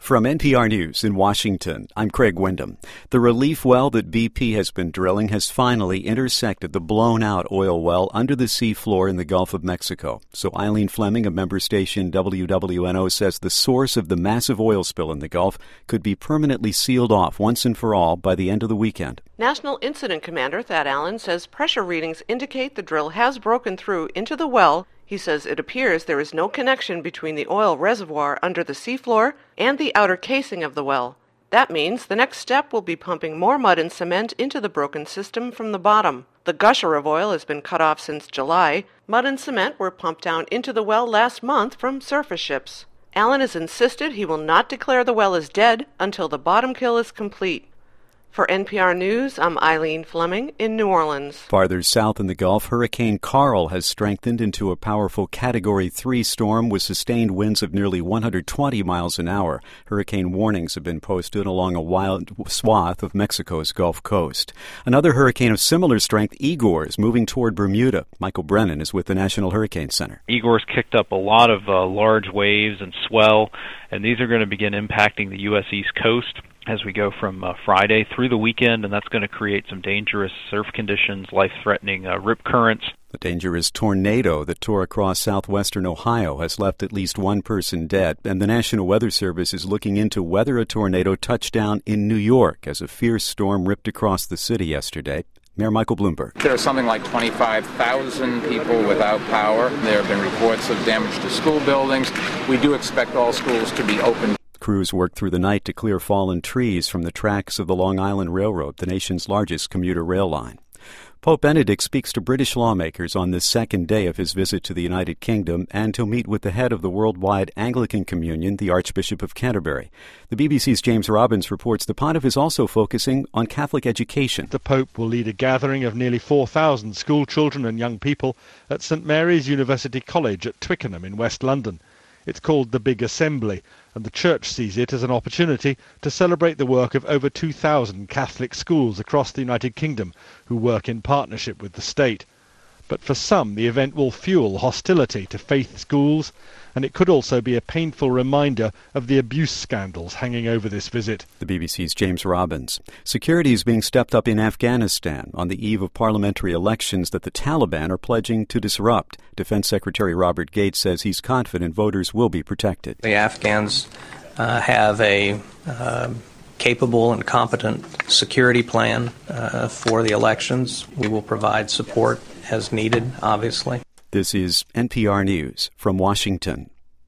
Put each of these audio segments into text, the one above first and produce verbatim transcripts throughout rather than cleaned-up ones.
From N P R News in Washington, I'm Craig Windham. The relief well that B P has been drilling has finally intersected the blown-out oil well under the seafloor in the Gulf of Mexico. So Eileen Fleming of member station W W N O says the source of the massive oil spill in the Gulf could be permanently sealed off once and for all by the end of the weekend. National Incident Commander Thad Allen says pressure readings indicate the drill has broken through into the well. He says it appears there is no connection between the oil reservoir under the seafloor and the outer casing of the well. That means the next step will be pumping more mud and cement into the broken system from the bottom. The gusher of oil has been cut off since July. Mud and cement were pumped down into the well last month from surface ships. Allen has insisted he will not declare the well as dead until the bottom kill is complete. For N P R News, I'm Eileen Fleming in New Orleans. Farther south in the Gulf, Hurricane Carl has strengthened into a powerful Category three storm with sustained winds of nearly one hundred twenty miles an hour. Hurricane warnings have been posted along a wide swath of Mexico's Gulf Coast. Another hurricane of similar strength, Igor, is moving toward Bermuda. Michael Brennan is with the National Hurricane Center. Igor's kicked up a lot of uh, large waves and swell, and these are going to begin impacting the U S East Coast as we go from uh, Friday through the weekend, and that's going to create some dangerous surf conditions, life-threatening uh, rip currents. The dangerous tornado that tore across southwestern Ohio has left at least one person dead, and the National Weather Service is looking into whether a tornado touched down in New York as a fierce storm ripped across the city yesterday. Mayor Michael Bloomberg. There are something like twenty-five thousand people without power. There have been reports of damage to school buildings. We do expect all schools to be open. Crews worked through the night to clear fallen trees from the tracks of the Long Island Railroad, the nation's largest commuter rail line. Pope Benedict speaks to British lawmakers on the second day of his visit to the United Kingdom and to meet with the head of the worldwide Anglican Communion, the Archbishop of Canterbury. The B B C's James Robbins reports the pontiff is also focusing on Catholic education. The Pope will lead a gathering of nearly four thousand school children and young people at St Mary's University College at Twickenham in West London. It's called the Big Assembly, and the Church sees it as an opportunity to celebrate the work of over two thousand Catholic schools across the United Kingdom who work in partnership with the state. But for some, the event will fuel hostility to faith schools, and it could also be a painful reminder of the abuse scandals hanging over this visit. The B B C's James Robbins. Security is being stepped up in Afghanistan on the eve of parliamentary elections that the Taliban are pledging to disrupt. Defense Secretary Robert Gates says he's confident voters will be protected. The Afghans uh, have a uh, capable and competent security plan uh, for the elections. We will provide support as needed, obviously. This is N P R News from Washington.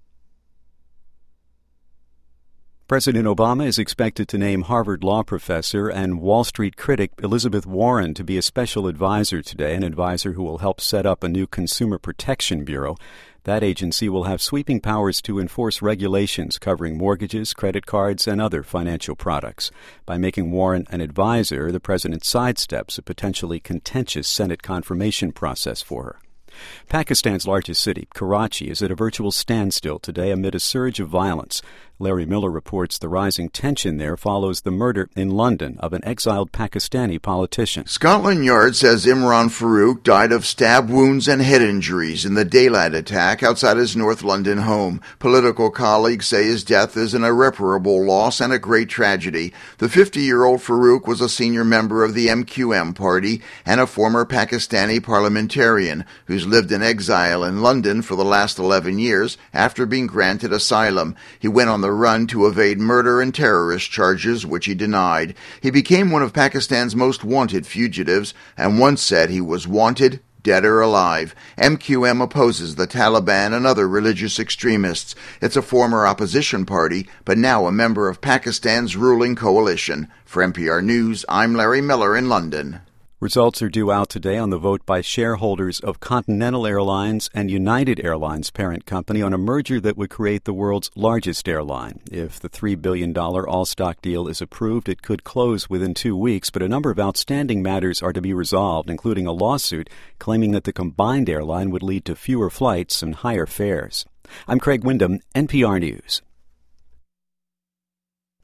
President Obama is expected to name Harvard law professor and Wall Street critic Elizabeth Warren to be a special advisor today, an advisor who will help set up a new Consumer Protection Bureau. That agency will have sweeping powers to enforce regulations covering mortgages, credit cards, and other financial products. By making Warren an advisor, the president sidesteps a potentially contentious Senate confirmation process for her. Pakistan's largest city, Karachi, is at a virtual standstill today amid a surge of violence. Larry Miller reports the rising tension there follows the murder in London of an exiled Pakistani politician. Scotland Yard says Imran Farouk died of stab wounds and head injuries in the daylight attack outside his North London home. Political colleagues say his death is an irreparable loss and a great tragedy. The fifty-year-old Farouk was a senior member of the M Q M party and a former Pakistani parliamentarian who's lived in exile in London for the last eleven years after being granted asylum. He went on the run to evade murder and terrorist charges, which he denied. He became one of Pakistan's most wanted fugitives and once said he was wanted, dead or alive. M Q M opposes the Taliban and other religious extremists. It's a former opposition party, but now a member of Pakistan's ruling coalition. For N P R News, I'm Larry Miller in London. Results are due out today on the vote by shareholders of Continental Airlines and United Airlines parent company on a merger that would create the world's largest airline. If the three billion dollars all-stock deal is approved, it could close within two weeks, but a number of outstanding matters are to be resolved, including a lawsuit claiming that the combined airline would lead to fewer flights and higher fares. I'm Craig Windham, N P R News.